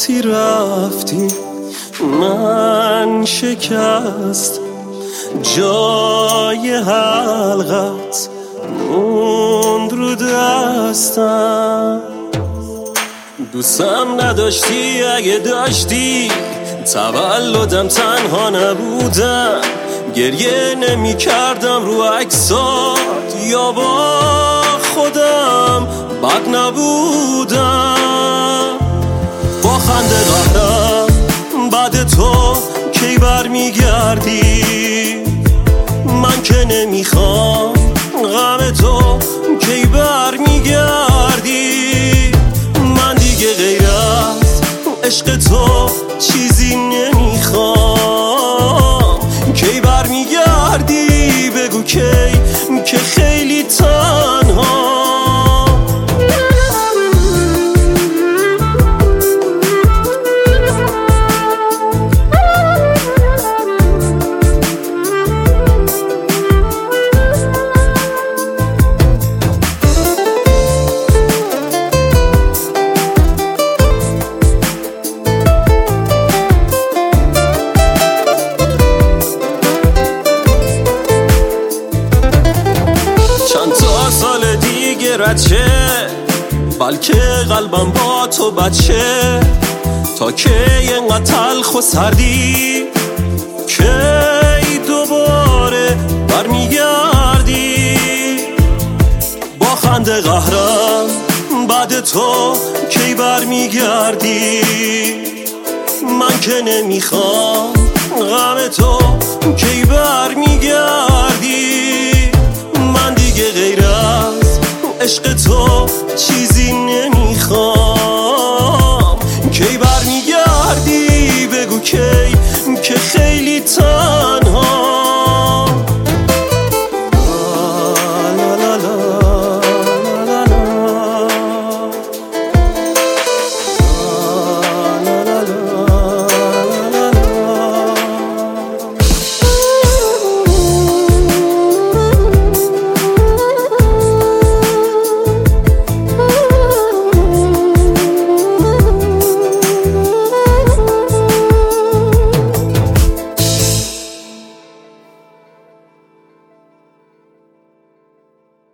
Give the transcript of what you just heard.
وقتی رفتی من شکست، جای حلقت موند رو دستم. دوستم نداشتی، اگه داشتی تولدم تنها نبودم، گریه نمی کردم رو عکسات یا با خودم بد نبودم. با خنده قهرم بعد تو کی برمیگردی، من که نمیخوام غم تو کی برمیگردی. من دیگه غیر از عشق تو چیزی نمیخوام، کی برمیگردی بگو کی که خیلی تنها. سال دیگه رد شه، بلکه قلبم با تو بچه، تا که اینقدر تلخ و سردی کی دوباره برمیگردی. با خنده قهرم بعد تو کی برمیگردی، من که نمیخوام غم تو کی برمیگردی. من دیگه غیر از عشق تو چیزی